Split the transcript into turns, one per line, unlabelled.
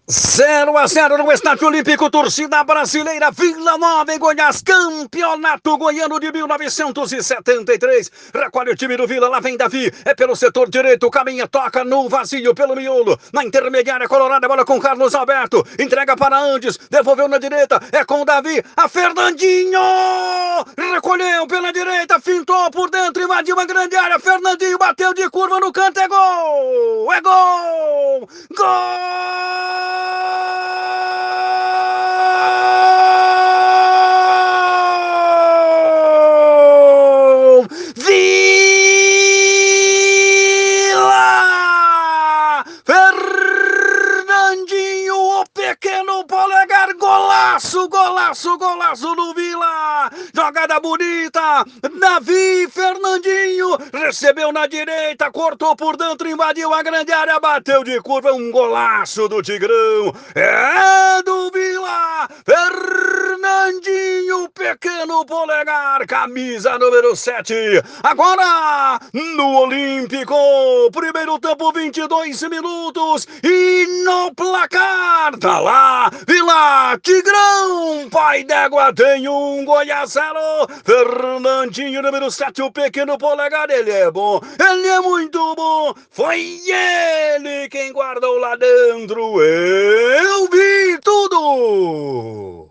0-0 no Estádio Olímpico, torcida brasileira, Vila Nova em Goiás, campeonato goiano de 1973. Recolhe o time do Vila, lá vem Davi, é pelo setor direito, caminha, toca no vazio, pelo miolo, na intermediária colorada, bola com Carlos Alberto, entrega para Andes, devolveu na direita, é com o Davi, a Fernandinho, recolheu pela direita, fintou por dentro, invadiu a grande área, Fernandinho bateu de curva no canto, é gol! É gol! Gol! Vila! Fernandinho, o pequeno polegar, golaço, golaço, golaço do Vila! Jogada bonita, Davi, Fernandinho, recebeu na direita, cortou por dentro, invadiu a grande área, bateu de curva, um golaço do Tigrão, é do Vila, Fernandinho, pequeno polegar, camisa número 7, agora no Olímpico, primeiro tempo, 22 minutos, e no placar, tá lá, Vila, Tigrão, pai d'égua tem um, Goiás 0, Fernandinho, número 7, o pequeno polegar, ele é bom, ele é muito bom, foi ele quem guardou lá dentro, eu vi tudo!